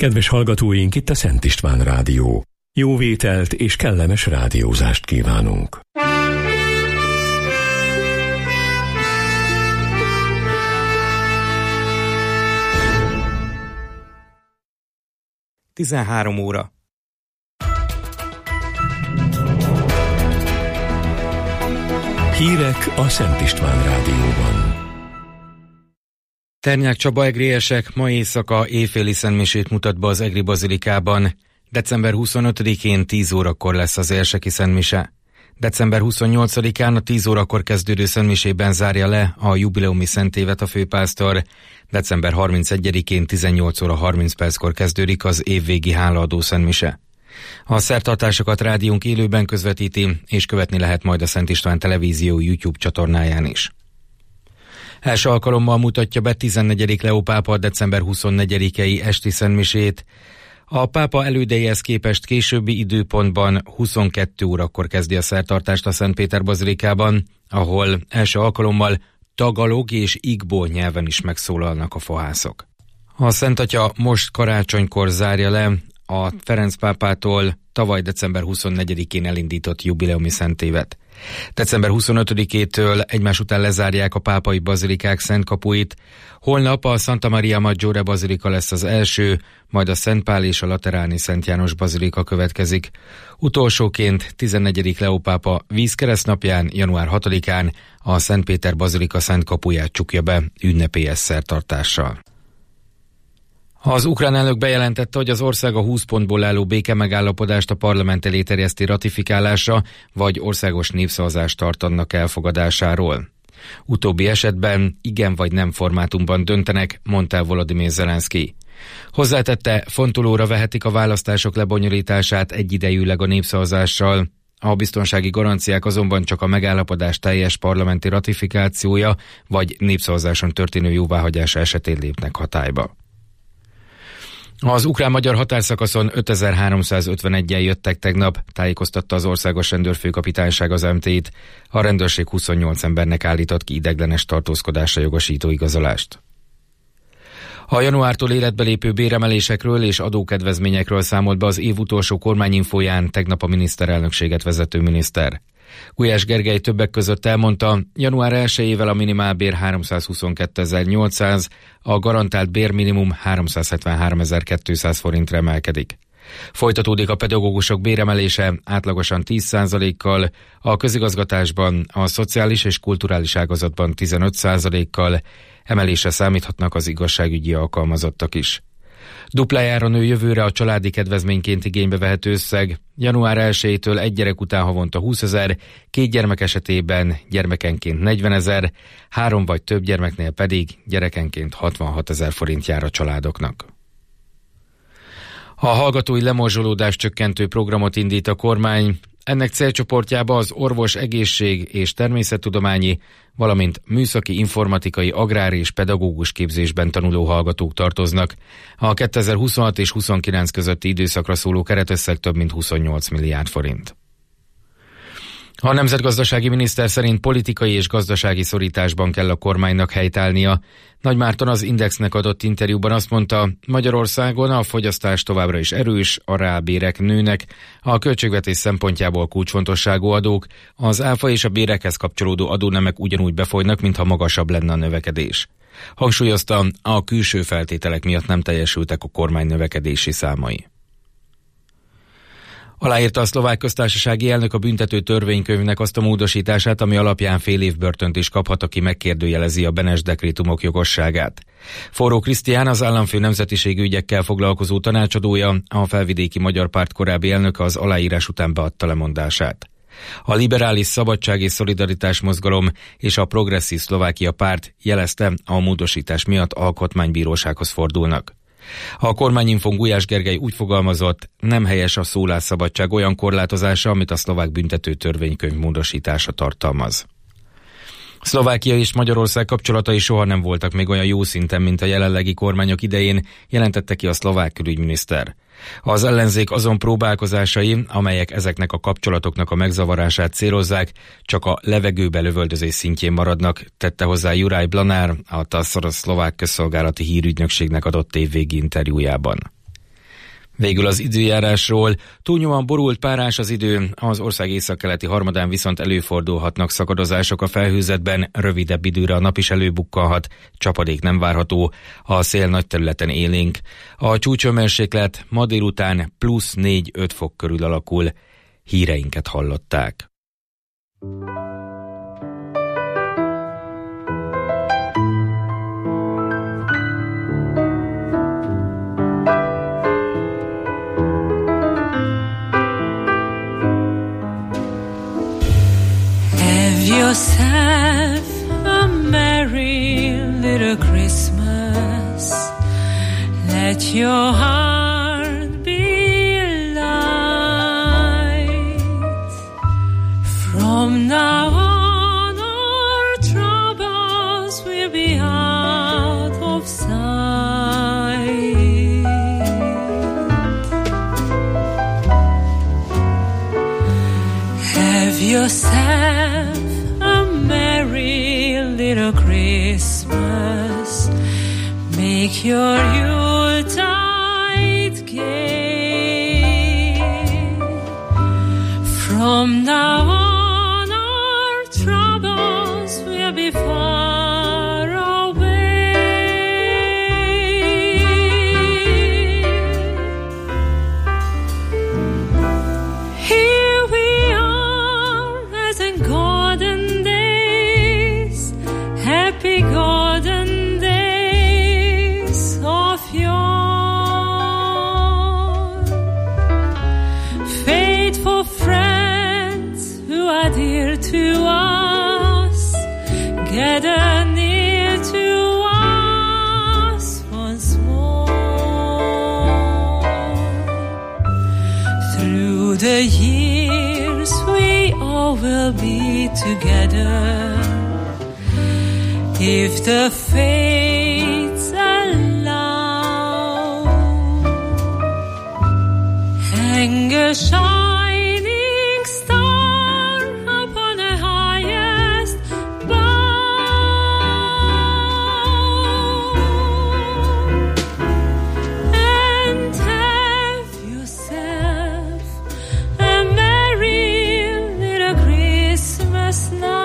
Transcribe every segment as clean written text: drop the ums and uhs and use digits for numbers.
Kedves hallgatóink, itt a Szent István Rádió. Jó vételt és kellemes rádiózást kívánunk. Tizenhárom óra. Hírek a Szent István Rádióban. Ternyák Csaba egriesek ma éjszaka éjféli szentmisét mutat be az Egri Bazilikában. December 25-én 10 órakor lesz az érseki szentmise. December 28-án a 10 órakor kezdődő szentmisében zárja le a jubileumi szentévet a főpásztor. December 31-én 18 óra 30 perckor kezdődik az évvégi hálaadó szentmise. A szertartásokat rádiónk élőben közvetíti, és követni lehet majd a Szent István Televízió YouTube csatornáján is. Első alkalommal mutatja be 14. Leó pápa december 24-i esti szentmisét. A pápa elődeihez képest későbbi időpontban 22 órakor kezdi a szertartást a Szent Péter Bazilikában, ahol első alkalommal tagalog és igbo nyelven is megszólalnak a fohászok. A Szent Atya most karácsonykor zárja le a Ferenc pápától tavaly december 24-én elindított jubileumi szentévet. December 25-től egymás után lezárják a pápai bazilikák szentkapuit. Holnap a Santa Maria Maggiore bazilika lesz az első, majd a Szent Pál és a Lateráni Szent János bazilika következik. Utolsóként 14. Leó pápa vízkeresztnapján, január 6-án a Szent Péter bazilika szentkapuját csukja be ünnepélyes szertartással. Az ukrán elnök bejelentette, hogy az ország a 20 pontból álló békemegállapodást a parlament elé terjeszti ratifikálásra, vagy országos népszavazást tartanak elfogadásáról. Utóbbi esetben igen vagy nem formátumban döntenek, mondta el Volodymyr Zelenszky. Hozzátette, fontolóra vehetik a választások lebonyolítását egyidejűleg a népszavazással. A biztonsági garanciák azonban csak a megállapodás teljes parlamenti ratifikációja, vagy népszavazáson történő jóváhagyása esetén lépnek hatályba. Az ukrán-magyar határszakaszon 5351-en jöttek tegnap, tájékoztatta az Országos Rendőrfőkapitányság az MT-t. A rendőrség 28 embernek állított ki ideiglenes tartózkodásra jogosító igazolást. A januártól életbe lépő béremelésekről és adókedvezményekről számolt be az év utolsó kormányinfóján tegnap a miniszterelnökséget vezető miniszter. Gulyás Gergely többek között elmondta, január 1-ével a minimálbér 322.800, a garantált bérminimum 373.200 forintra emelkedik. Folytatódik a pedagógusok béremelése átlagosan 10%-kal, a közigazgatásban, a szociális és kulturális ágazatban 15%-kal, emelésre számíthatnak az igazságügyi alkalmazottak is. Duplájára nő jövőre a családi kedvezményként igénybe vehető összeg. Január 1-től egy gyerek után havonta 20 000, 2 gyermek esetében gyermekenként 40 000, 3 vagy több gyermeknél pedig gyerekenként 66 000 forint jár a családoknak. A hallgatói lemorzsolódás csökkentő programot indít a kormány. Ennek célcsoportjába az orvos, egészség és természettudományi, valamint műszaki, informatikai, agrár és pedagógus képzésben tanuló hallgatók tartoznak. A 2026 és 29 közötti időszakra szóló keretösszeg több mint 28 milliárd forint. A nemzetgazdasági miniszter szerint politikai és gazdasági szorításban kell a kormánynak helytállnia. Nagy Márton az Indexnek adott interjúban azt mondta, Magyarországon a fogyasztás továbbra is erős, a reálbérek nőnek, a költségvetés szempontjából kulcsfontosságú adók, az áfa és a bérekhez kapcsolódó adónemek ugyanúgy befolynak, mintha magasabb lenne a növekedés. Hangsúlyozta, a külső feltételek miatt nem teljesültek a kormány növekedési számai. Aláírta a szlovák köztársasági elnök a büntető törvénykönyvnek azt a módosítását, ami alapján fél év börtönt is kaphat, aki megkérdőjelezi a Benes dekrétumok jogosságát. Forró Krisztián, az államfő nemzetiségű ügyekkel foglalkozó tanácsadója, a Felvidéki Magyar Párt korábbi elnöke az aláírás után beadta lemondását. A Liberális Szabadság és Szolidaritás Mozgalom és a Progresszív Szlovákia párt jelezte, a módosítás miatt alkotmánybírósághoz fordulnak. A kormányinfón Gulyás Gergely úgy fogalmazott, nem helyes a szólásszabadság olyan korlátozása, amit a szlovák büntető törvénykönyv módosítása tartalmaz. Szlovákia és Magyarország kapcsolatai soha nem voltak még olyan jó szinten, mint a jelenlegi kormányok idején, jelentette ki a szlovák külügyminiszter. Az ellenzék azon próbálkozásai, amelyek ezeknek a kapcsolatoknak a megzavarását célozzák, csak a levegőbe lövöldözés szintjén maradnak, tette hozzá Juraj Blanár, a TASZ szlovák közszolgálati hírügynökségnek adott évvégi interjújában. Végül az időjárásról. Túlnyomóan borult párás az idő, az ország északkeleti harmadán viszont előfordulhatnak szakadozások a felhőzetben, rövidebb időre a nap is előbukkanhat, csapadék nem várható, a szél nagy területen élénk. A csúcshőmérséklet ma délután plusz 4-5 fok körül alakul. Híreinket hallották. Yourself a merry little Christmas. Let your heart be light. From now on our troubles will be out of sight. Have yourself little Christmas, make your Yuletide gay. From now on our troubles will be far away. Here we are as in golden days, happy golden days of yore. Faithful friends who are dear to us, gather near to us once more. Through the years we all will be together, if the fates allow. Hang a shining star upon the highest bough, and have yourself a merry little Christmas now.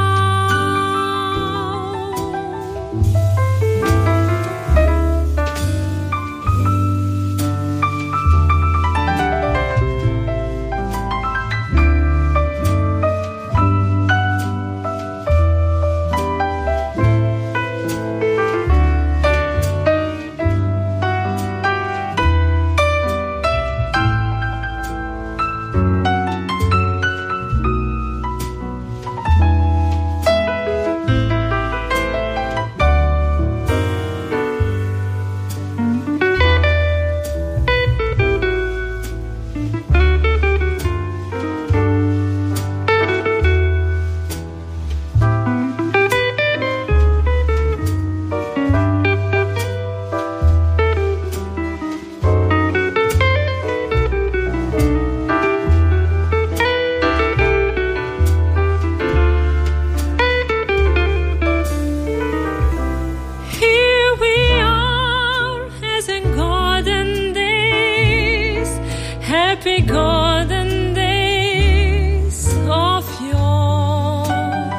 Happy golden days of yore.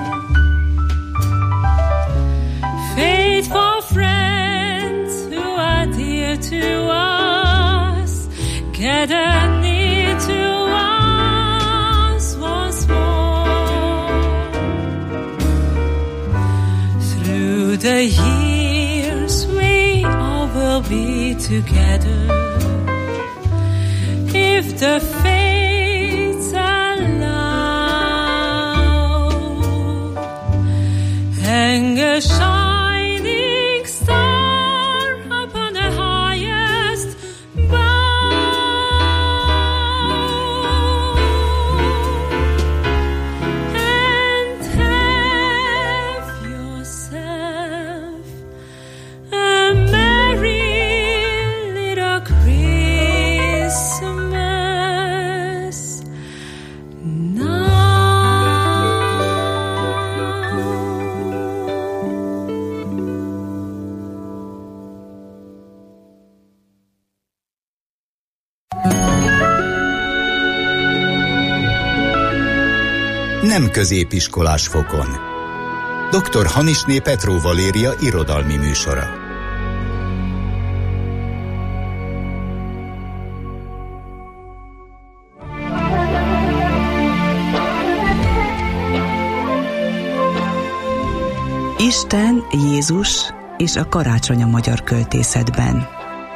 Faithful friends who are dear to us, gather near to us once more. Through the years we all will be together, if the fates allow. Hang a shining star upon the highest bough, and have yourself a merry little Christmas. nem középiskolás fokon. Dr. Hanisné Petró Valéria irodalmi műsora. Isten, Jézus és a karácsony a magyar költészetben.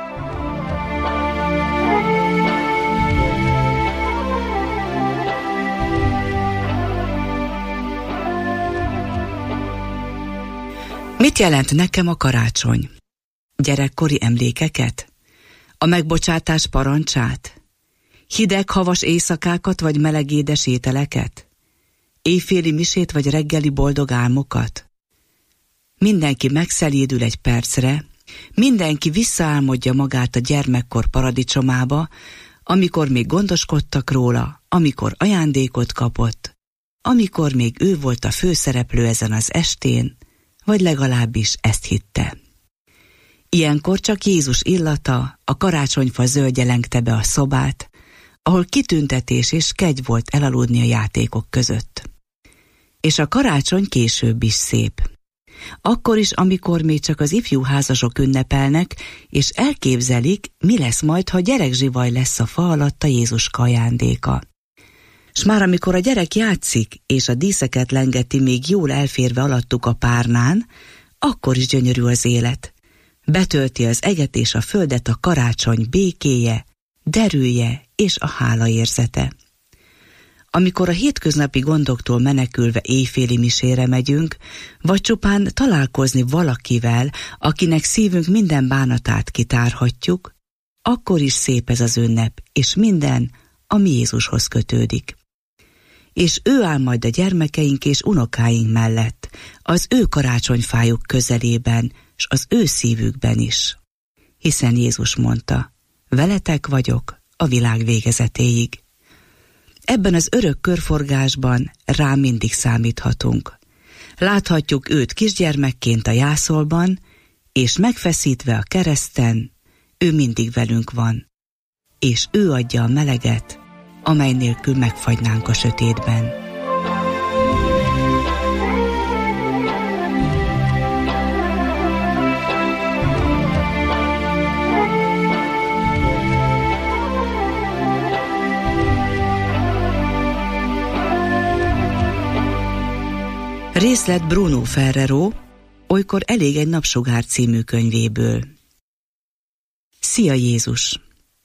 Mit jelent nekem a karácsony? Gyerekkori emlékeket? A megbocsátás parancsát? Hideg, havas éjszakákat vagy meleg édes ételeket? Éjféli misét vagy reggeli boldog álmokat? Mindenki megszelídül egy percre, mindenki visszaálmodja magát a gyermekkor paradicsomába, amikor még gondoskodtak róla, amikor ajándékot kapott, amikor még ő volt a főszereplő ezen az estén, vagy legalábbis ezt hitte. Ilyenkor csak Jézus illata, a karácsonyfa zöldje lengte be a szobát, ahol kitüntetés és kegy volt elaludni a játékok között. És a karácsony később is szép. Akkor is, amikor még csak az ifjú házasok ünnepelnek, és elképzelik, mi lesz majd, ha gyerekzsivaj lesz a fa alatt a Jézuska ajándéka. S már amikor a gyerek játszik, és a díszeket lengeti még jól elférve alattuk a párnán, akkor is gyönyörű az élet. Betölti az eget és a földet a karácsony békéje, derűje és a hála érzete. Amikor a hétköznapi gondoktól menekülve éjféli misére megyünk, vagy csupán találkozni valakivel, akinek szívünk minden bánatát kitárhatjuk, akkor is szép ez az ünnep, és minden, ami Jézushoz kötődik. És ő áll majd a gyermekeink és unokáink mellett, az ő karácsonyfájuk közelében, s az ő szívükben is. Hiszen Jézus mondta, veletek vagyok a világ végezetéig. Ebben az örök körforgásban rá mindig számíthatunk. Láthatjuk őt kisgyermekként a jászolban, és megfeszítve a kereszten, ő mindig velünk van. És ő adja a meleget, amely nélkül megfagynánk a sötétben. Részlet Bruno Ferrero, Olykor elég egy napsugár című könyvéből. Szia Jézus!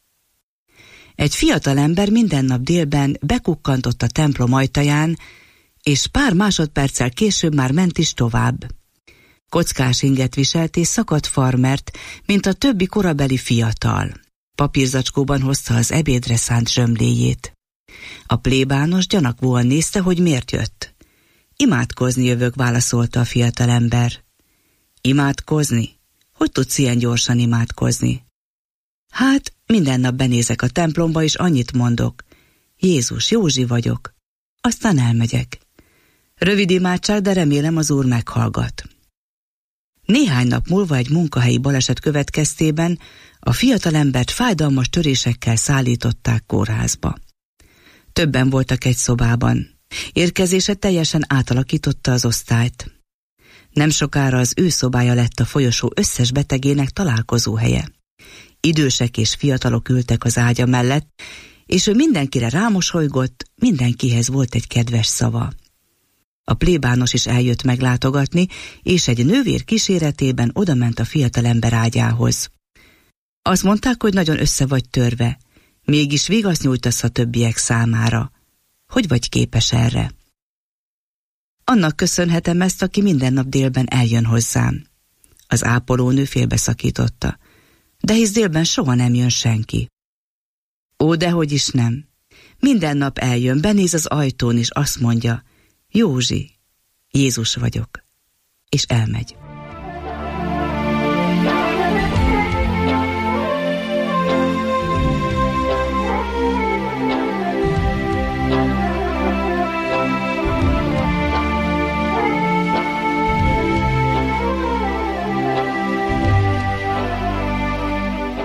Egy fiatalember minden nap délben bekukkantott a templom ajtaján, és pár másodperccel később már ment is tovább. Kockás inget viselt és szakadt farmert, mint a többi korabeli fiatal. Papírzacskóban hozta az ebédre szánt zsömléjét. A plébános gyanakvóan nézte, hogy miért jött. Imádkozni jövök, válaszolta a fiatalember. Imádkozni? Hogy tudsz ilyen gyorsan imádkozni? Hát, minden nap benézek a templomba, és annyit mondok. Jézus, Józsi vagyok. Aztán elmegyek. Rövid imádság, de remélem az Úr meghallgat. Néhány nap múlva egy munkahelyi baleset következtében a fiatalembert fájdalmas törésekkel szállították kórházba. Többen voltak egy szobában. Érkezése teljesen átalakította az osztályt. Nem sokára az ő szobája lett a folyosó összes betegének találkozóhelye. Idősek és fiatalok ültek az ágya mellett, és ő mindenkire rámosolygott, mindenkihez volt egy kedves szava. A plébános is eljött meglátogatni, és egy nővér kíséretében odament a fiatalember ágyához. Azt mondták, hogy nagyon össze vagy törve, mégis vigaszt nyújtasz a többiek számára. Hogy vagy képes erre? Annak köszönhetem ezt, aki minden nap délben eljön hozzám. Az ápolónő félbeszakította. De hisz délben soha nem jön senki. Ó, dehogy is nem. Minden nap eljön, benéz az ajtón, és azt mondja, Józsi, Jézus vagyok. És elmegy.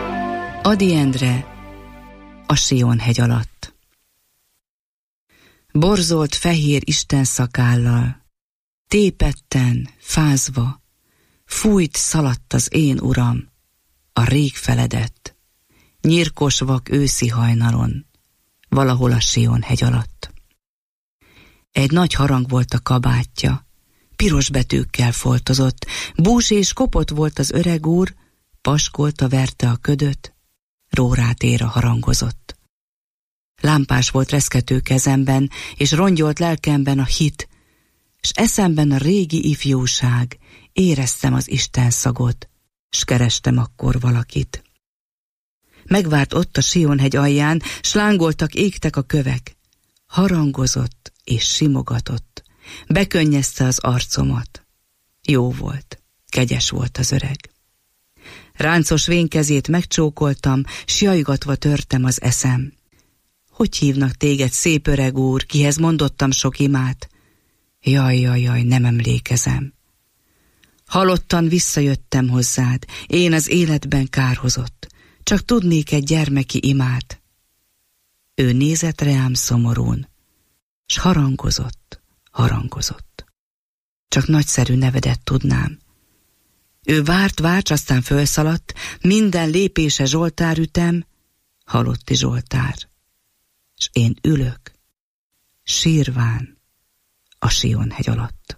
Ady Endre, a Sion hegy alatt. borzolt fehér Isten szakállal, tépetten, fázva, fújt szaladt az én uram, a rég feledett, nyírkos vak őszi hajnalon, valahol a Sion hegy alatt. Egy nagy harang volt a kabátja, piros betűkkel foltozott, bús és kopott volt az öreg úr, paskolta verte a ködöt, rórátéra harangozott. Lámpás volt reszkető kezemben, és rongyolt lelkemben a hit, s eszemben a régi ifjúság, éreztem az Isten szagot, s kerestem akkor valakit. Megvárt ott a Sionhegy alján, s lángoltak, égtek a kövek. Harangozott és simogatott, bekönnyezte az arcomat. Jó volt, kegyes volt az öreg. Ráncos vénkezét megcsókoltam, s jajgatva törtem az eszem. Hogy hívnak téged, szép öreg úr, kihez mondottam sok imát? Jaj, nem emlékezem. Halottan visszajöttem hozzád, én az életben kárhozott, csak tudnék egy gyermeki imát. Ő nézett reám szomorún, s harangozott. Csak nagyszerű nevedet tudnám. Ő várt, aztán fölszaladt, minden lépése zsoltárütem, halotti zsoltár. S én ülök, sírván, a Sionhegy alatt.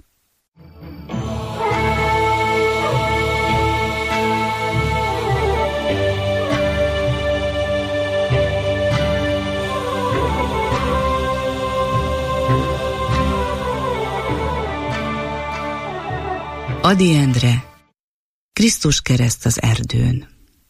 Ady Endre, Krisztus kereszt az erdőn.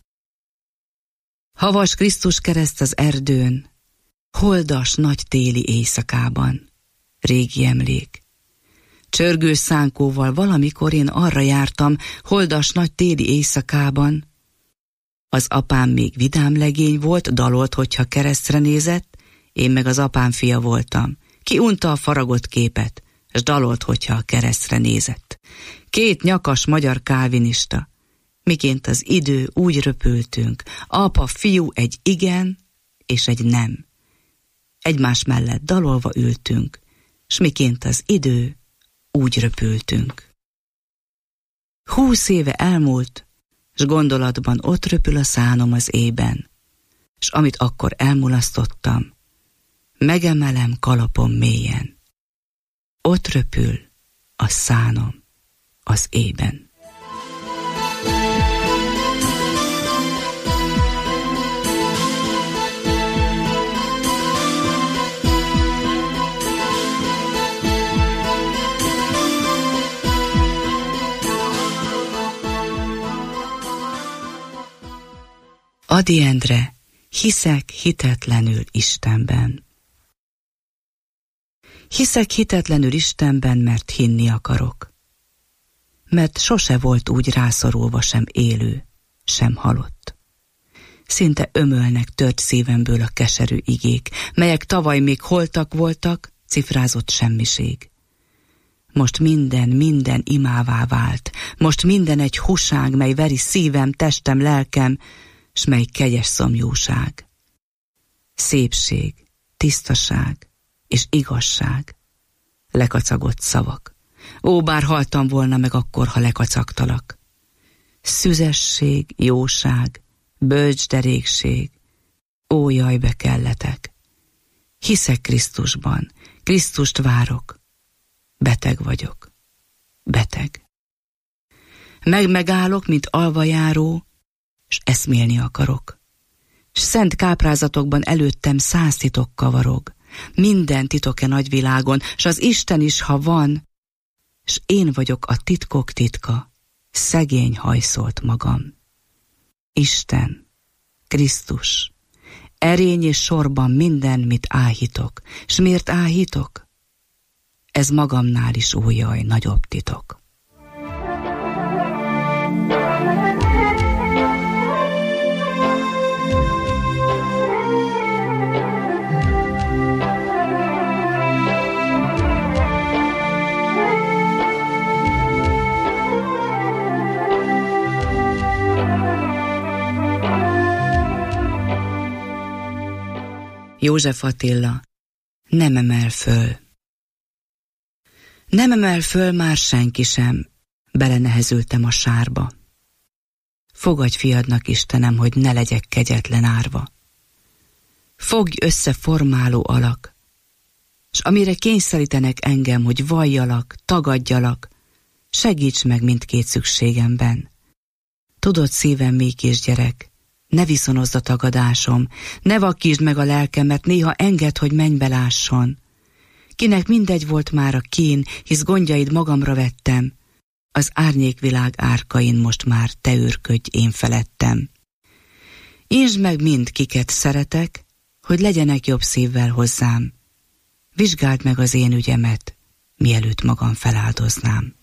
Havas Krisztus kereszt az erdőn, holdas nagy téli éjszakában, régi emlék. Csörgős szánkóval valamikor én arra jártam, holdas nagy téli éjszakában. Az apám még vidám legény volt, dalolt, hogyha keresztre nézett, én meg az apám fia voltam. Ki unta a faragott képet, s dalolt, hogyha a keresztre nézett. Két nyakas magyar kálvinista, miként az idő úgy röpültünk, apa, fiú, egy igen és egy nem. Egymás mellett dalolva ültünk, s miként az idő úgy röpültünk. 20 éve elmúlt, s gondolatban ott röpül a szánom az ében, s amit akkor elmulasztottam, megemelem kalapom mélyen. Ott röpül a szánom az ében. Ady Endre, hiszek hitetlenül Istenben. Hiszek hitetlenül Istenben, mert hinni akarok. Mert sose volt úgy rászorulva sem élő, sem halott. Szinte ömölnek tört szívemből a keserű igék, melyek tavaly még holtak voltak, cifrázott semmiség. Most minden imává vált, most minden egy húság, mely veri szívem, testem, lelkem, s mely kegyes szomjúság. Szépség, tisztaság és igazság, lekacagott szavak. Ó, bár haltam volna meg akkor, ha lekacagtalak. Szüzesség, jóság, bölcsderékség, ó, jaj, bekelletek. Hiszek Krisztusban, Krisztust várok. Beteg vagyok, beteg. Megállok, mint alvajáró, s eszmélni akarok. S szent káprázatokban előttem 100 titok kavarog. Minden titok-e nagyvilágon, s az Isten is, ha van, s én vagyok a titkok titka, szegény hajszolt magam. Isten, Krisztus, erény és sorban minden, mit áhítok, s miért áhítok? Ez magamnál is újjaj, nagyobb titok. József Attila, nem emel föl. Nem emel föl már senki sem, belenehezültem a sárba. Fogadj fiadnak, Istenem, hogy ne legyek kegyetlen árva. Fogj össze formáló alak, s amire kényszerítenek engem, hogy valljalak, tagadjalak, segíts meg mindkét szükségemben. Tudod, szívem, mély kisgyerek, ne viszonozd a tagadásom, ne vakkítsd meg a lelkemet, néha engedd, hogy mennybe lásson. Kinek mindegy volt már a kín, hisz gondjaid magamra vettem, az árnyékvilág árkain most már te őrködj én felettem. Insd meg mind, kiket szeretek, hogy legyenek jobb szívvel hozzám. Vizsgáld meg az én ügyemet, mielőtt magam feláldoznám.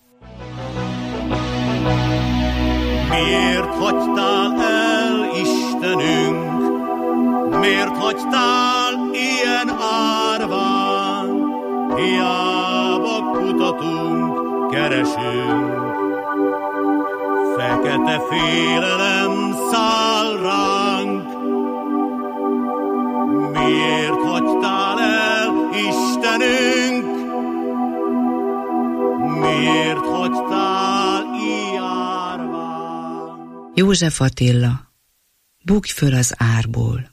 Miért hagytál el, Istenünk? Miért hagytál ilyen árván? Hiába kutatunk, keresünk. Fekete félelem száll ránk. Miért hagytál el, Istenünk? Miért hagytál ilyen árván? József Attila, búgj föl az árból.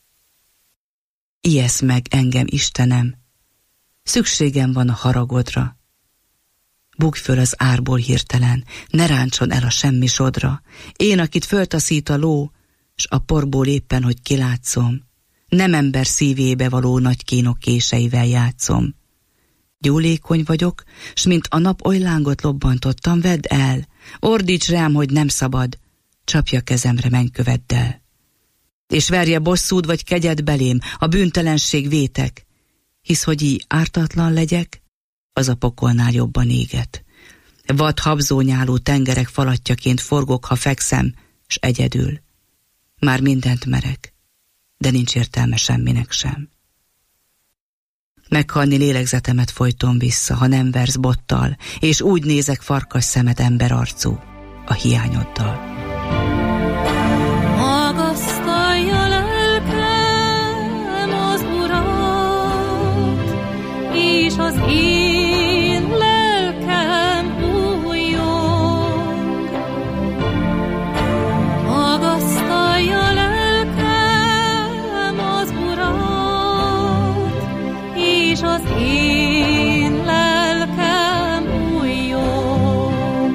Ijesz meg engem, Istenem, szükségem van a haragodra. Búgj föl az árból hirtelen, ne ráncson el a semmi sodra. Én, akit föltaszít a ló, s a porból éppen, hogy kilátszom, nem ember szívébe való nagy kínok késeivel játszom. Gyúlékony vagyok, s mint a nap oly lángot lobbantottam, vedd el, ordíts rám, hogy nem szabad, csapja kezemre mennyköveddel. És verje bosszúd vagy kegyed belém, a bűntelenség vétek, hisz hogy így ártatlan legyek, az a pokolnál jobban éget. Vad habzónyáló tengerek falatjaként forgok, ha fekszem, s egyedül. Már mindent merek, de nincs értelme semminek sem. Meghalni lélegzetemet folyton vissza, ha nem versz bottal, és úgy nézek farkas szemed emberarcú, a hiányoddal. Magasztalja lelkem az Urat, és az én lelkem újjong. Magasztalja lelkem az Urat, és az én lelkem újjong.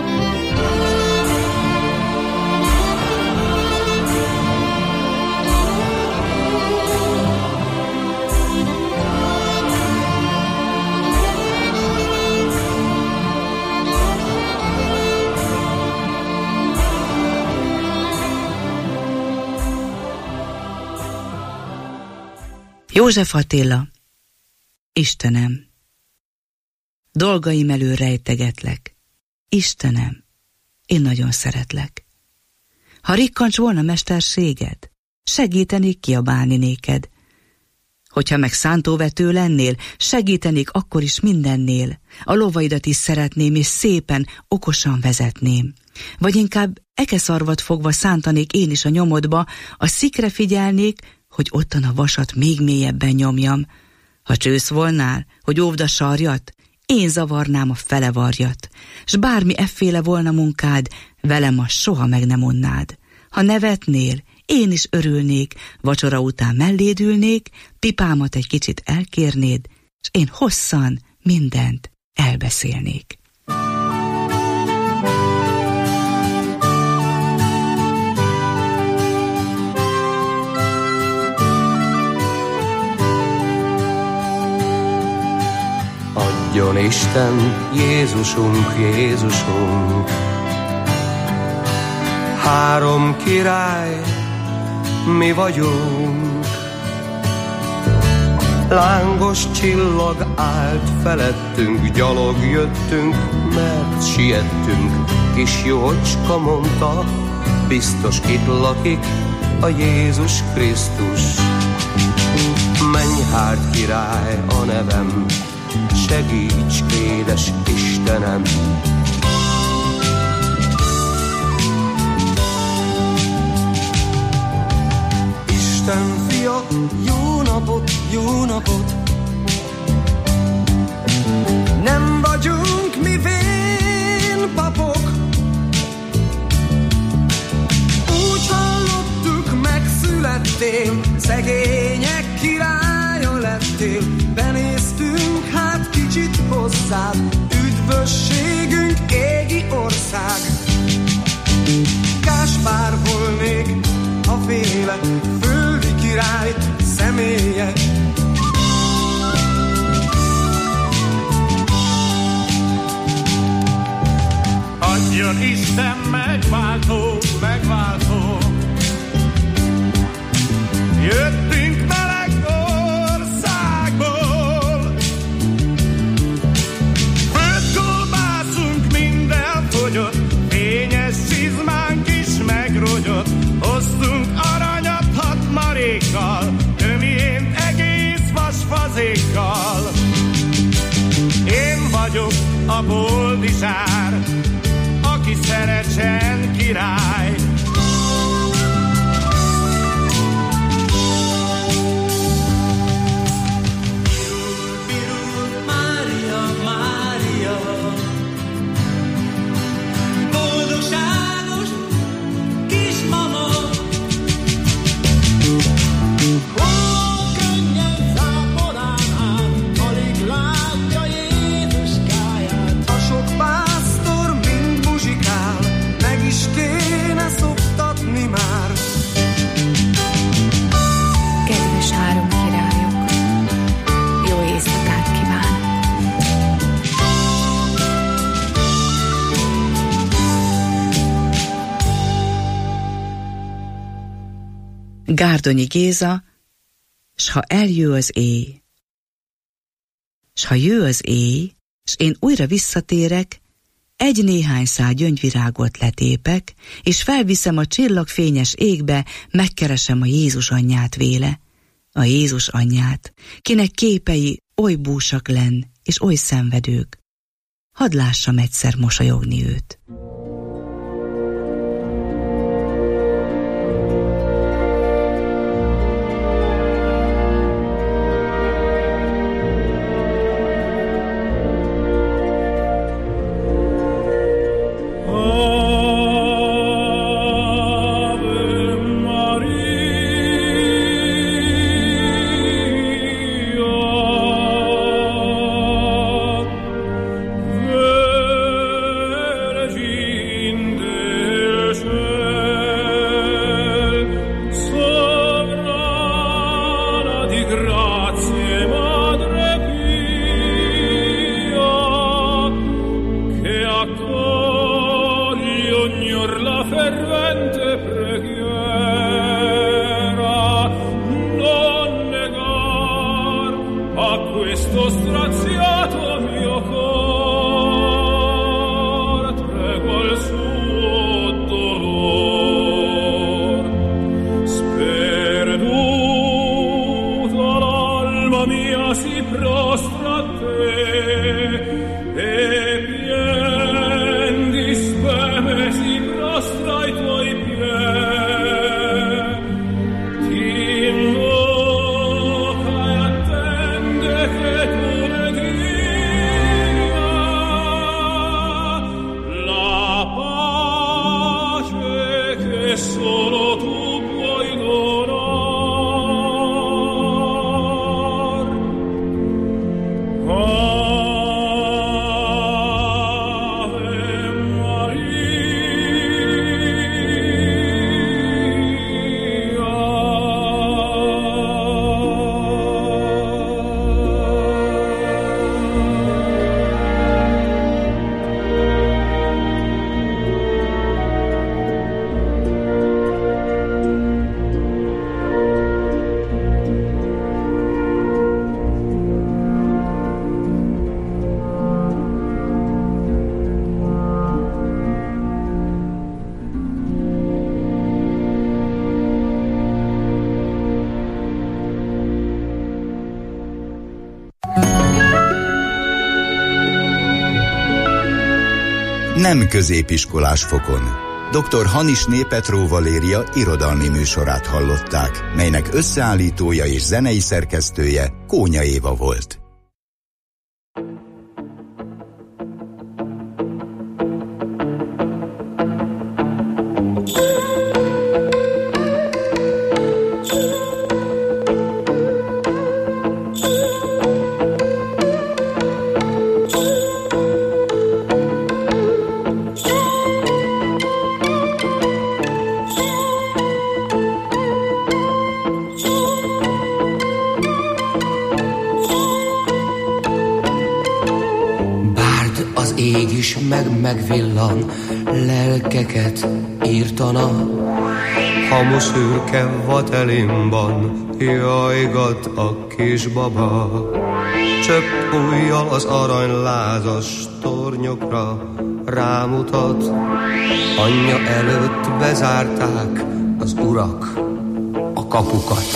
József Attila, Istenem, dolgaim elől rejtegetlek. Istenem, én nagyon szeretlek. Ha rikkancs volna mesterséged, segítenék kiabálni néked. Hogyha meg szántóvető lennél, segítenék akkor is mindennél. A lovaidat is szeretném, és szépen, okosan vezetném. Vagy inkább ekeszarvat fogva szántanék én is a nyomodba, a szikre figyelnék, hogy ottan a vasat még mélyebben nyomjam. Ha csősz volnál, hogy óvd a sarjat, én zavarnám a felevarjat, s bármi efféle volna munkád, velem azt soha meg nem unnád. Ha nevetnél, én is örülnék, vacsora után melléd ülnék, pipámat egy kicsit elkérnéd, s én hosszan mindent elbeszélnék. Adjon Isten, Jézusunk, Jézusunk, három király, mi vagyunk. Lángos csillag állt felettünk, gyalog jöttünk, mert siettünk. Kis jócska mondta, biztos itt lakik a Jézus Krisztus. Menj hát király a nevem, segíts, édes Istenem! Isten fia, jó napot, hozzád, üdvösségünk égi ország. Gáspár volnék a féle földi király személye. Adjon Isten megváltó, megváltó. Jöttünk meleg országból, földkolbászunk minden fogyott, fényes csizmánk is megrogyott, hoztunk aranyat 6 marékkal, ömiént egész vasfazékkal. Én vagyok a boldizsár, aki szerecsen király. Gárdonyi Géza, s ha eljő az éj. S ha jő az éj, s én újra visszatérek, egy néhány szál gyöngyvirágot letépek, és felviszem a csillagfényes égbe, megkeresem a Jézus anyját véle. A Jézus anyját, kinek képei oly búsak lenn, és oly szenvedők. Hadd lássam egyszer mosolyogni őt. Nem középiskolás fokon. Dr. Hanisné Petró Valéria irodalmi műsorát hallották, melynek összeállítója és zenei szerkesztője Kónya Éva volt. az ég is megvillan, lelkeket írtana. Hamuszürke vatelimban jajgat a kisbaba, csöpp ujjal az aranylázas tornyokra rámutat. Anyja előtt bezárták az urak a kapukat.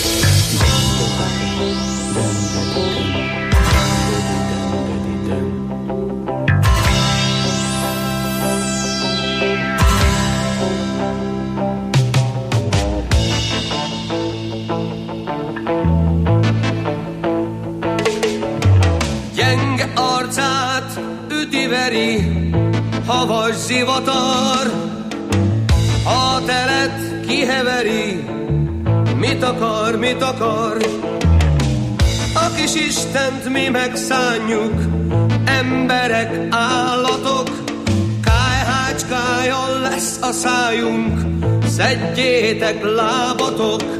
Gyenge arcát üti-veri havas zivatar, a telet kiheveri, mit akar, mit akar. A kis Istent mi megszánjuk, emberek, állatok, kályhácskája lesz a szájunk, szedjétek lábatok.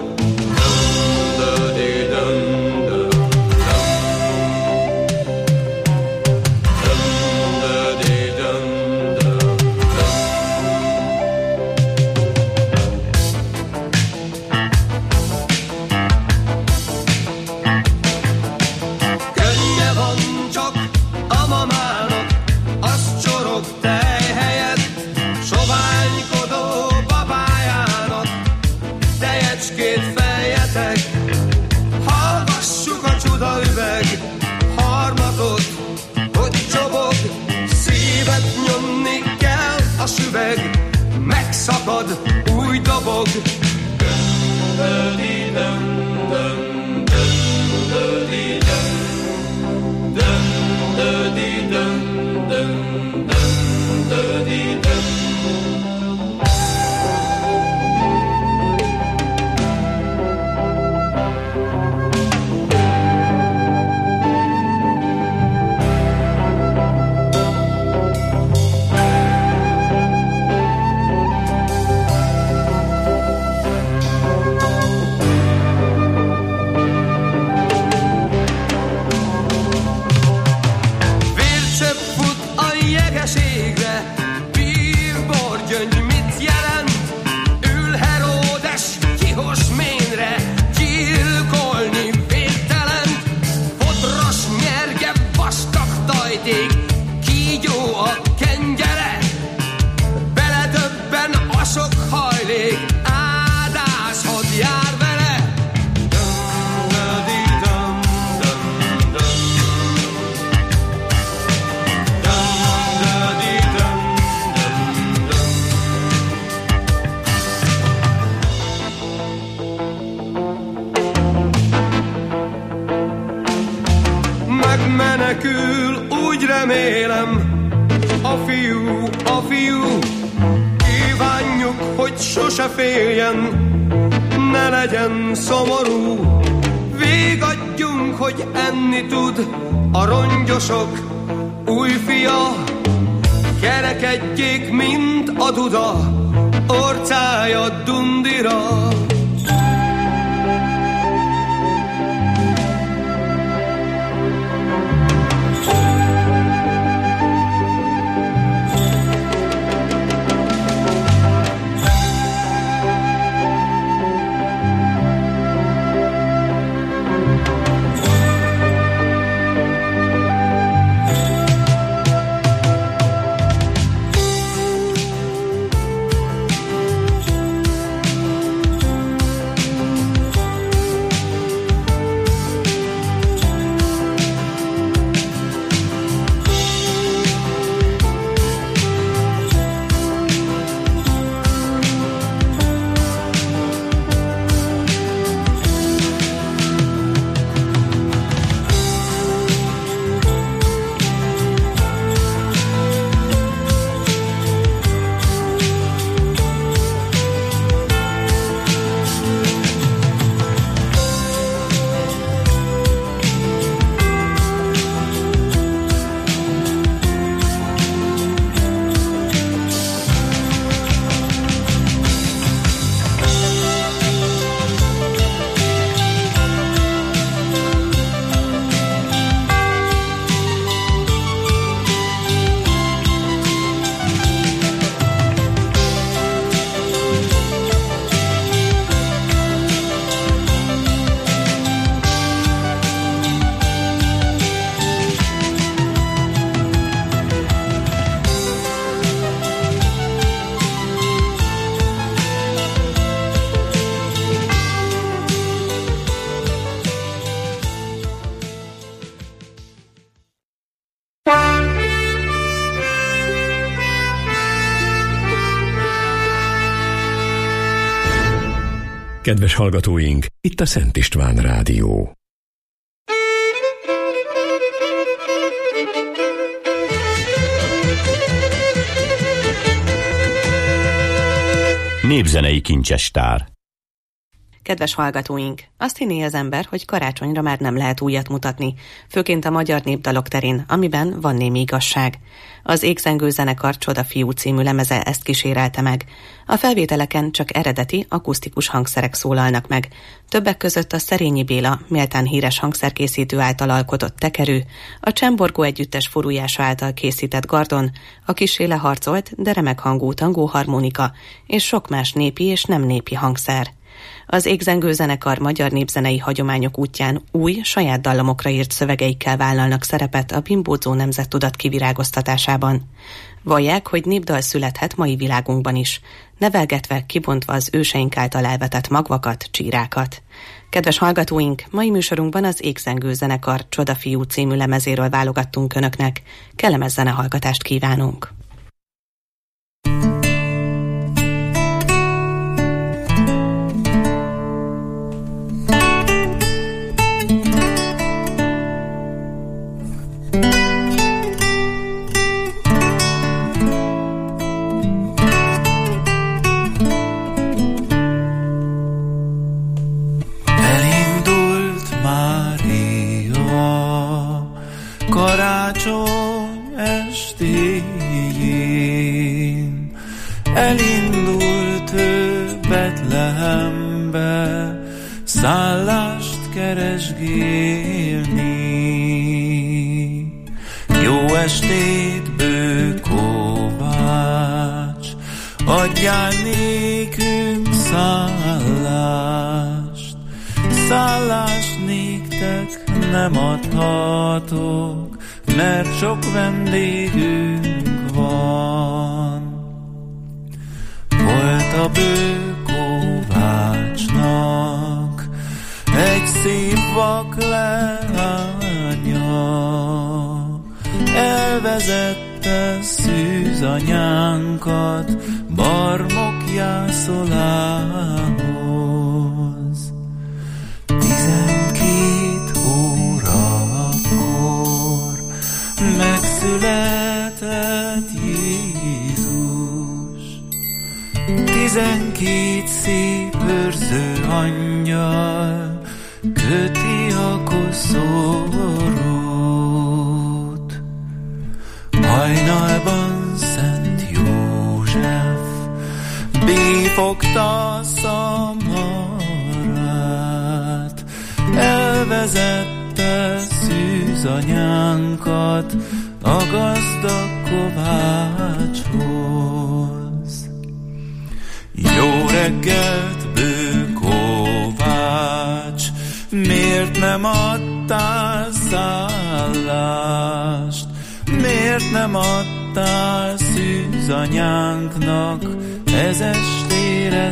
Megszakad, új dobog. Megmenekül, úgy remélem, a fiú, kívánjuk, hogy sose féljen, ne legyen szomorú. Végadjunk, hogy enni tud a rongyosok új fia, kerekedjék, mint a duda, orcája dundira. Kedves hallgatóink, itt a Szent István Rádió. Népzenei kincsestár. Kedves hallgatóink, azt hinné az ember, hogy karácsonyra már nem lehet újat mutatni, főként a magyar népdalok terén, amiben van némi igazság. Az Égzengő zenekar Csoda fiú című lemeze ezt kísérelte meg. A felvételeken csak eredeti, akusztikus hangszerek szólalnak meg. Többek között a Szerényi Béla, méltán híres hangszerkészítő által alkotott tekerő, a Csemborgó együttes Forújása által készített gardon, a kissé leharcolt, de remek hangú tangóharmonika, és sok más népi és nem népi hangszer. Az Égzengő zenekar magyar népzenei hagyományok útján új, saját dallamokra írt szövegeikkel vállalnak szerepet a bimbózó nemzettudat kivirágoztatásában. Vallják, hogy népdal születhet mai világunkban is, nevelgetve, kibontva az őseink által elvetett magvakat, csírákat. Kedves hallgatóink, mai műsorunkban az Égzengő zenekar Csoda fiú című lemezéről válogattunk önöknek. Kellemes zenehallgatást kívánunk! Karácsony estéjén elindult ő Betlehembe szállást keresgélni. Jó estét, Bő Kovács, adjál nékünk szállást, szállást néktek nem adhatok, mert sok vendégünk van. Volt a Bő Kovácsnak egy szép vak leánya, elvezette szűzanyánkat Barmok jászólához. 12 órakor megszületett Jézus. 12 szép őrző angyal köti a koszorút. Hajnalban Szent József befogta szamarát, elvezette szűzanyánkat a gazdag kovácshoz. Jó reggelt, Bő Kovács, miért nem adtál szállást? Miért nem adtál szűzanyánknak ez estére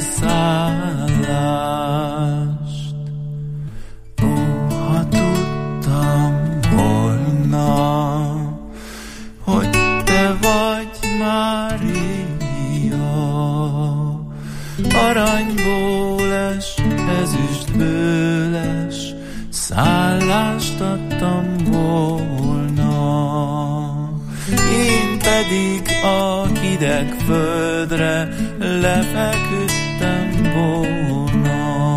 szállást? Ó, ha tudtam volna, hogy te vagy Mária, aranyból es, ezüstből es, szállást adtam volna. Én pedig a hideg földre lefeküdtem volna.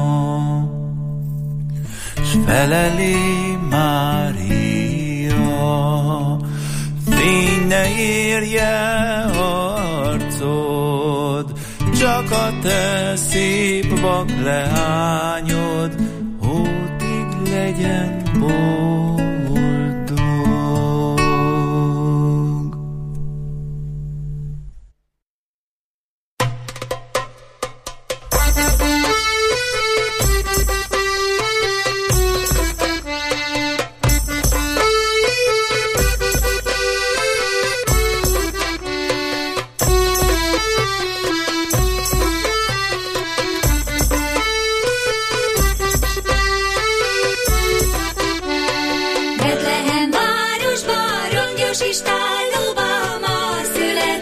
S felelé Mária, fény ne érje arcod, csak a te szép vak leányod hótig legyen boldog.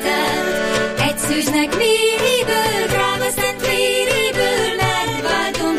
Szűznek véréből, drága szent véréből, megváltó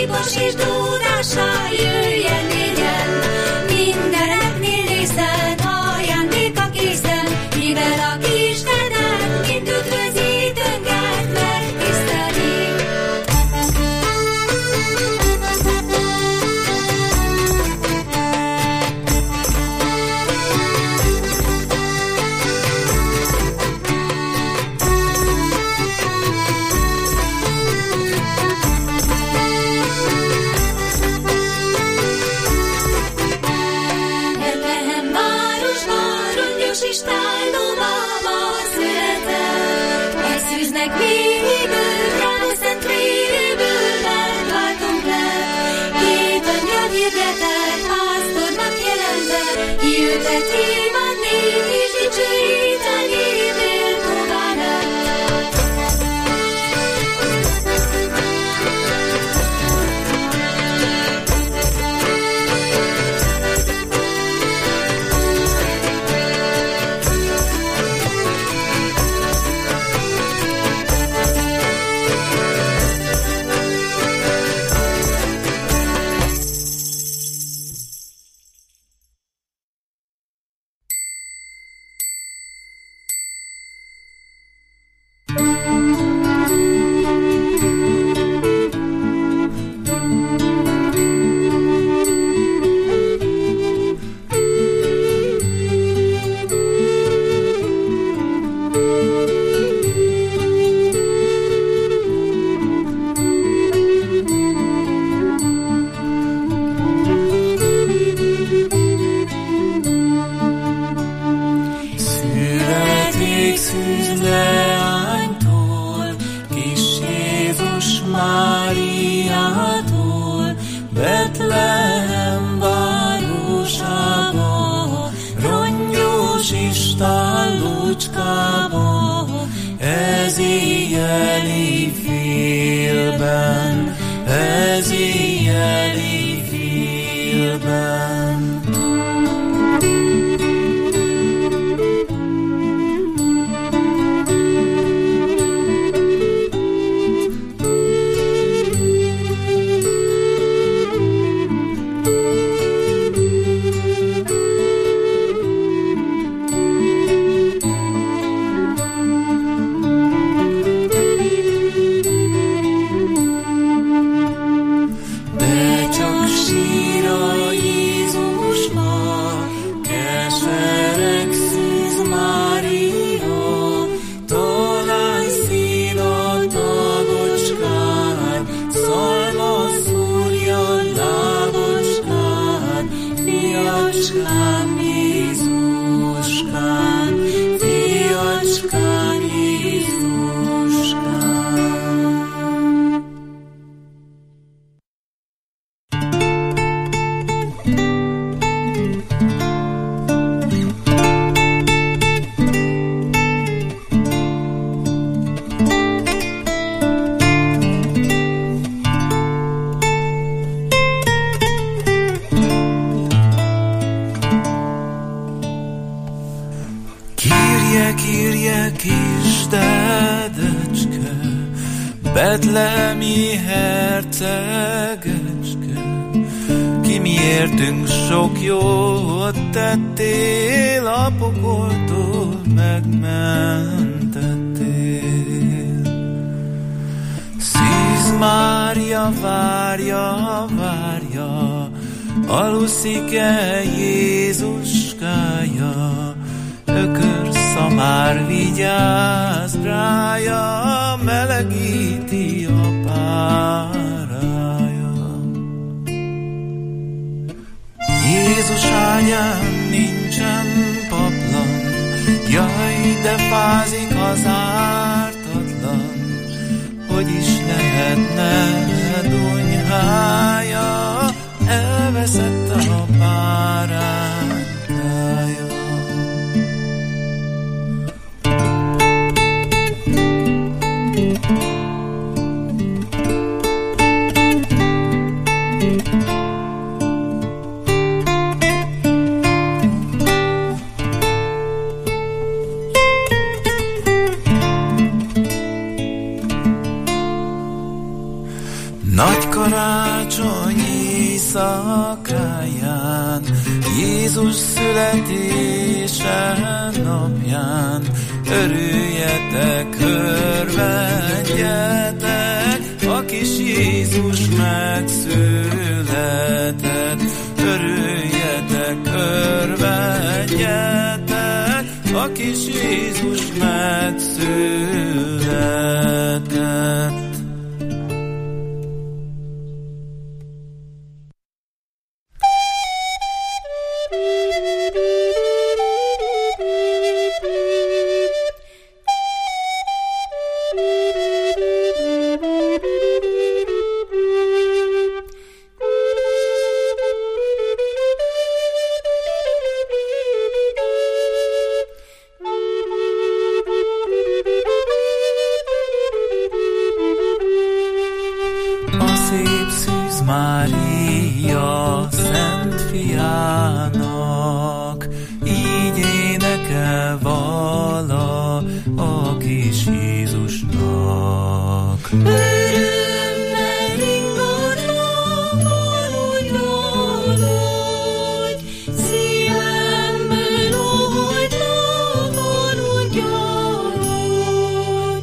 Bibos és dúdással jöjjen négyen, mindeneknél részen, ajándéka készen, mivel a Istenet mind üdvözítőnket megtiszteli. Betlehemi hercegecske, ki miértünk sok jót tettél, a pokoltól megmentettél. Szűz Mária várja, várja, aluszik-e Jézuskája, ökörszamár vigyáz rája, melegíti a párája. Jézus ágyán nincsen paplan, jaj, de fázik az ártatlan, hogy is lehetne dunyhája, elveszett a páránkája. Nagy karácsony éjszakáján, Jézus születése napján, örüljetek, örvendjetek, a kis Jézus megszületett. Örüljetek, örvendjetek, a kis Jézus megszületett. Mária szent fiának, így énekel vala a kis Jézusnak. Örömmel ringatlak, aludj, aludj, szívemből óhajtlak, aludj, aludj.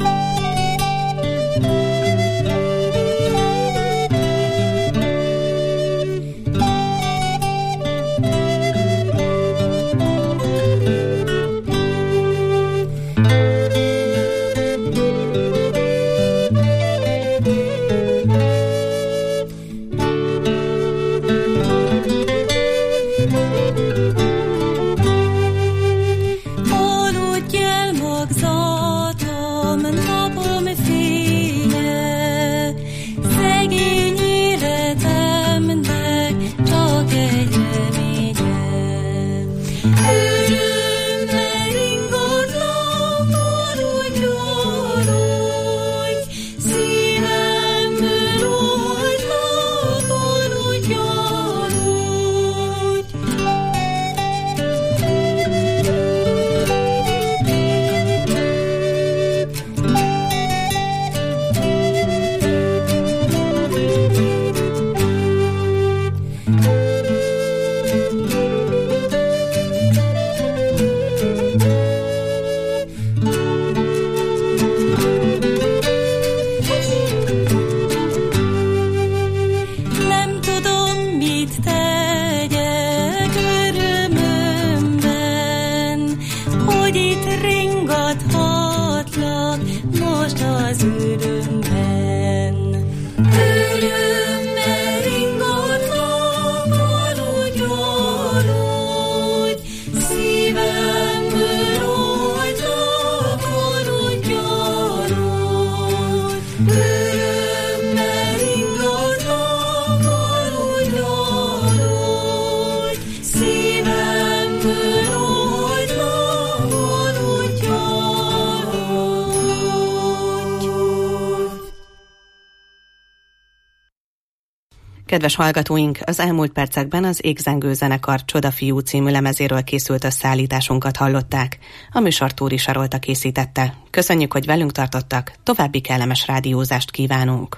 Kedves hallgatóink, az elmúlt percekben az Égzengő zenekar Csoda fiú című lemezéről készült összeállításunkat hallották. A műsort Túri Sarolta készítette. Köszönjük, hogy velünk tartottak, további kellemes rádiózást kívánunk.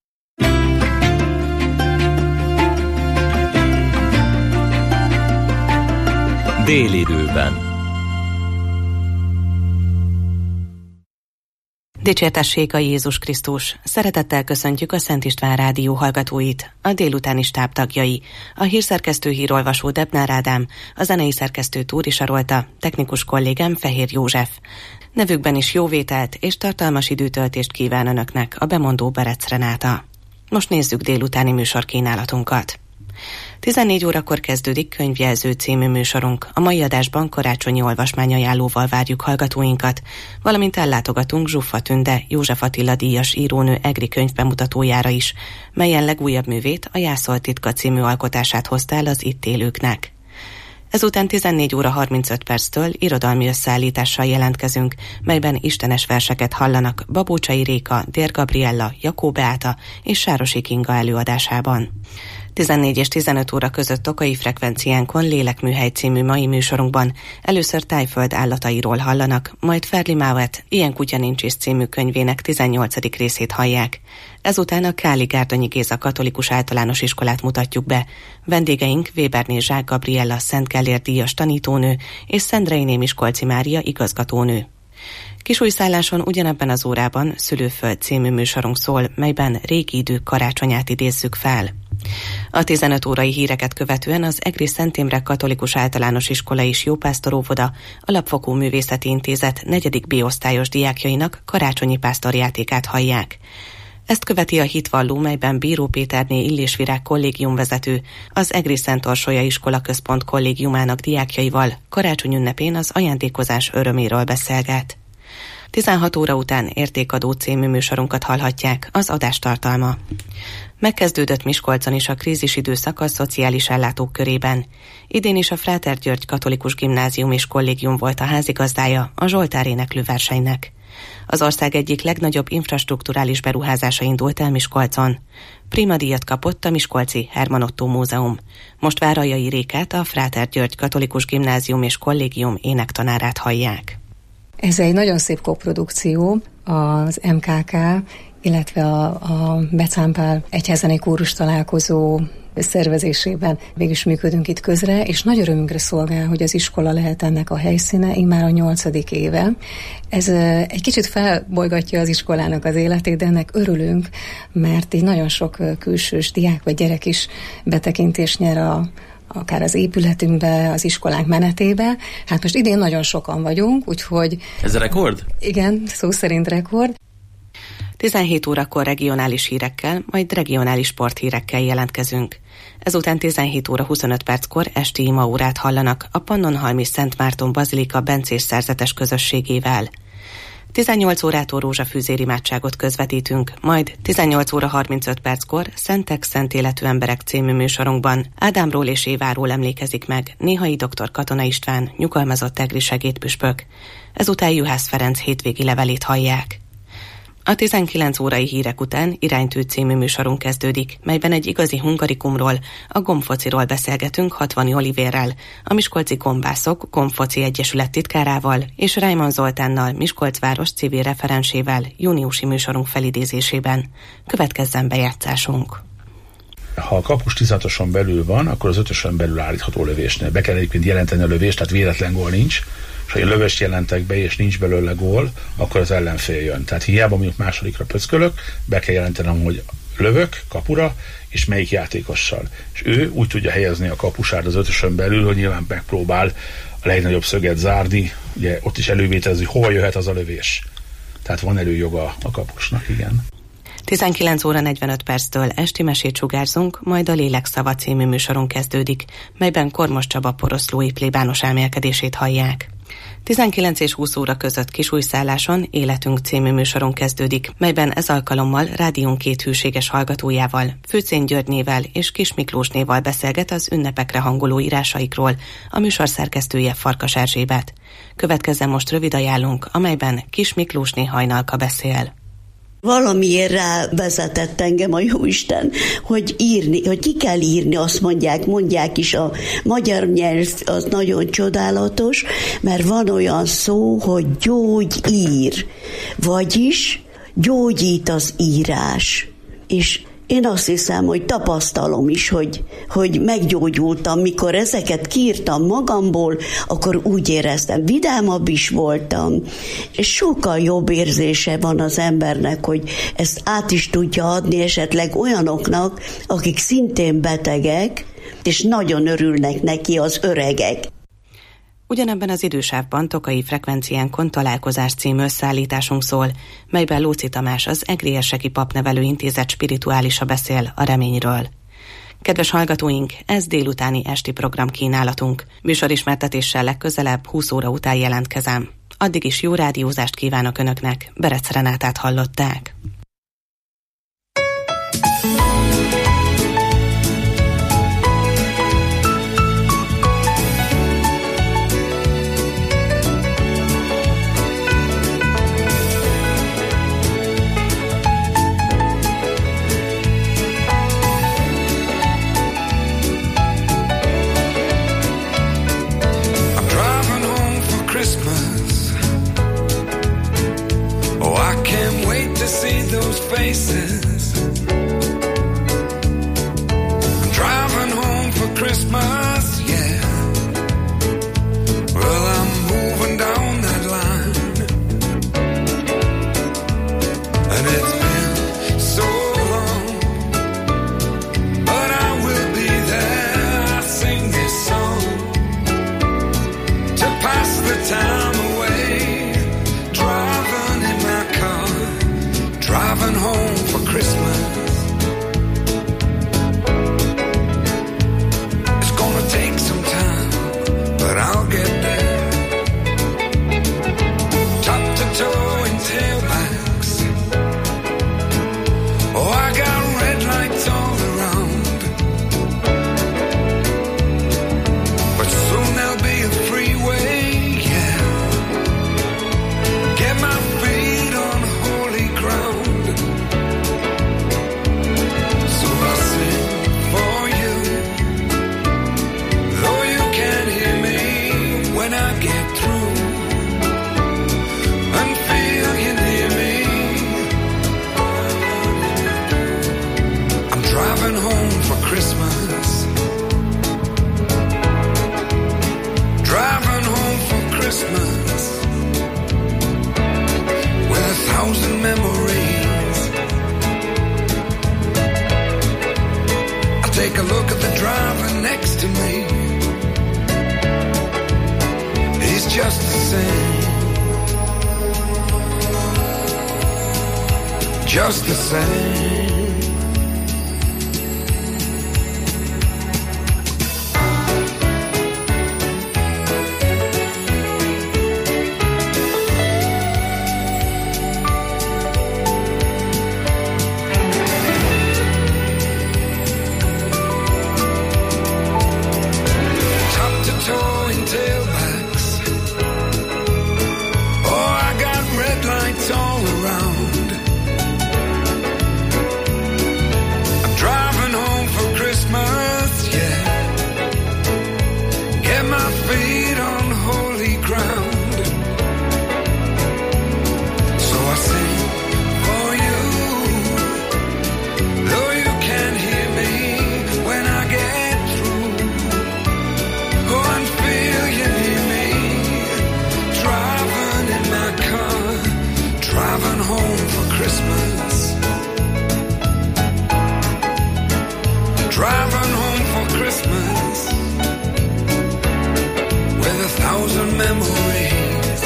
Délidőben. Dicsértessék a Jézus Krisztus! Szeretettel köszöntjük a Szent István Rádió hallgatóit, a délutáni stáb tagjai, a hírszerkesztő hírolvasó Debnár Ádám, a zenei szerkesztő Túri Sarolta, technikus kollégám Fehér József. Nevükben is jóvételt és tartalmas időtöltést kíván Önöknek a bemondó Berec Renáta. Most nézzük délutáni műsorkínálatunkat. 14 órakor kezdődik Könyvjelző című műsorunk. A mai adásban karácsonyi olvasmányajánlóval várjuk hallgatóinkat, valamint ellátogatunk Zsuffa Tünde, József Attila díjas írónő egri könyvbemutatójára is, melyen legújabb művét, a Jászol titka című alkotását hozta el az itt élőknek. Ezután 14 óra 35 perctől irodalmi összeállítással jelentkezünk, melyben istenes verseket hallanak Babócsai Réka, Dér Gabriella, Jakó Beáta és Sárosi Kinga előadásában. 14 és 15 óra között Tokai frekvenciánkon Lélekműhely című mai műsorunkban először Tájföld állatairól hallanak, majd Ferli Mávet Ilyen kutya nincs is című könyvének 18. részét hallják. Ezután a Káli Gárdonyi Géza Katolikus Általános Iskolát mutatjuk be. Vendégeink Weberné Zsák Gabriella Szent Kellér díjas tanítónő és Szendrei Miskolci Mária igazgatónő. Kisújszálláson ugyanebben az órában Szülőföld című műsorunk szól, melyben régi idők karácsonyát idézzük fel. A 15 órai híreket követően az Egri Szent Imre Katolikus Általános Iskola és Jópásztor óvoda Alapfokú Művészeti Intézet 4. B-osztályos diákjainak karácsonyi pásztorjátékát hallják. Ezt követi a hitvalló, melyben Bíró Péterné Illésvirág kollégiumvezető az Egri Szent Orsolya Iskola Központ kollégiumának diákjaival karácsony ünnepén az ajándékozás öröméről beszélget. 16 óra után Értékadó című műsorunkat hallhatják, az adás tartalma. Megkezdődött Miskolcon is a krízis időszak a szociális ellátók körében. Idén is a Fráter György Katolikus Gimnázium és Kollégium volt a házigazdája a Zsoltár éneklő versenynek. Az ország egyik legnagyobb infrastrukturális beruházása indult el Miskolcon. Prímadíjat kapott a miskolci Herman Ottó Múzeum. Most Várajai Rékát, a Fráter György Katolikus Gimnázium és Kollégium énektanárát hallják. Ez egy nagyon szép koprodukció, az MKK, illetve a Becánpál egyházzenei kórus találkozó szervezésében végig működünk itt közre, és nagy örömünkre szolgál, hogy az iskola lehet ennek a helyszíne, immár a 8. éve. Ez egy kicsit felbolygatja az iskolának az életét, de ennek örülünk, mert így nagyon sok külsős diák vagy gyerek is betekintést nyer akár az épületünkbe, az iskolánk menetébe. Hát most idén nagyon sokan vagyunk, úgyhogy... Ez a rekord? Igen, szó szerint rekord. 17 órakor regionális hírekkel, majd regionális sporthírekkel jelentkezünk. Ezután 17 óra 25 perckor esti imaórát hallanak a Pannonhalmi Szent Márton Bazilika bencés szerzetes közösségével. 18 órától rózsafűzér imádságot közvetítünk, majd 18 óra 35 perckor Szentek, Szent Életű Emberek című műsorunkban Ádámról és Éváról emlékezik meg néhai dr. Katona István, nyugalmazott egri segédpüspök. Ezután Juhász Ferenc hétvégi levelét hallják. A 19 órai hírek után Iránytű című műsorunk kezdődik, melyben egy igazi hungarikumról, a gombfociról beszélgetünk Hatvani Olivérrel, a Miskolci Gombászok Gombfoci Egyesület titkárával és Rájman Zoltánnal, Miskolc város civil referensével júniusi műsorunk felidézésében. Következzen bejátszásunk. Ha a kapus 16-oson belül van, akkor az 5-ösön belül állítható lövésnél. Be kell egyébként jelenteni a lövést, tehát véletlen gól nincs, és ha én lövést jelentek be, és nincs belőle gól, akkor az ellenfél jön. Tehát hiába mondjuk másodikra pöckölök, be kell jelentenem, hogy lövök kapura, és melyik játékossal. És ő úgy tudja helyezni a kapusát az 5-ösön belül, hogy nyilván megpróbál a legnagyobb szöget zárni, ugye ott is elővételezni, hogy hova jöhet az a lövés. Tehát van előjoga a kapusnak, igen. 19 óra 45 perctől esti mesét sugárzunk, majd a Lélekszava című műsorunk kezdődik, melyben Kormos Csaba poroszlói plébános elmélkedését hallják. 19 és 20 óra között Kisújszálláson Életünk című műsorunk kezdődik, melyben ez alkalommal rádiónk két hűséges hallgatójával, Főczén Györgynével és Kis Miklósnéval beszélget az ünnepekre hangoló írásaikról, a műsor szerkesztője Farkas Erzsébet. Következzen most rövid ajánlunk, amelyben Kis Miklósné hajnalka beszél. Valamiért rávezetett engem a Jóisten, hogy írni, hogy ki kell írni, azt mondják is, a magyar nyelv az nagyon csodálatos, mert van olyan szó, hogy gyógyír, vagyis gyógyít az írás. És én azt hiszem, hogy tapasztalom is, hogy meggyógyultam, mikor ezeket kiírtam magamból, akkor úgy éreztem, vidámabb is voltam, és sokkal jobb érzése van az embernek, hogy ezt át is tudja adni esetleg olyanoknak, akik szintén betegek, és nagyon örülnek neki az öregek. Ugyanebben az idősávban Tokai frekvenciánkon Találkozás című összeállításunk szól, melyben Lóczy Tamás, az Egri Érseki Papnevelő Intézet spirituálisa beszél a reményről. Kedves hallgatóink, ez délutáni esti programkínálatunk. Műsorismertetéssel legközelebb 20 óra után jelentkezem. Addig is jó rádiózást kívánok Önöknek, Berec Renátát hallották. just the same. Just the same. All around. I'm driving home for Christmas, yeah. Get my feet on holy ground. So I sing for you, though you can't hear me when I get through. Go and feel you near me, driving in my car. Driving home for Christmas. Driving home for Christmas. With 1,000 memories.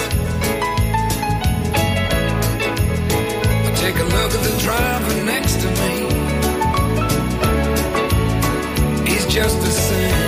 I take a look at the driver next to me. He's just the same.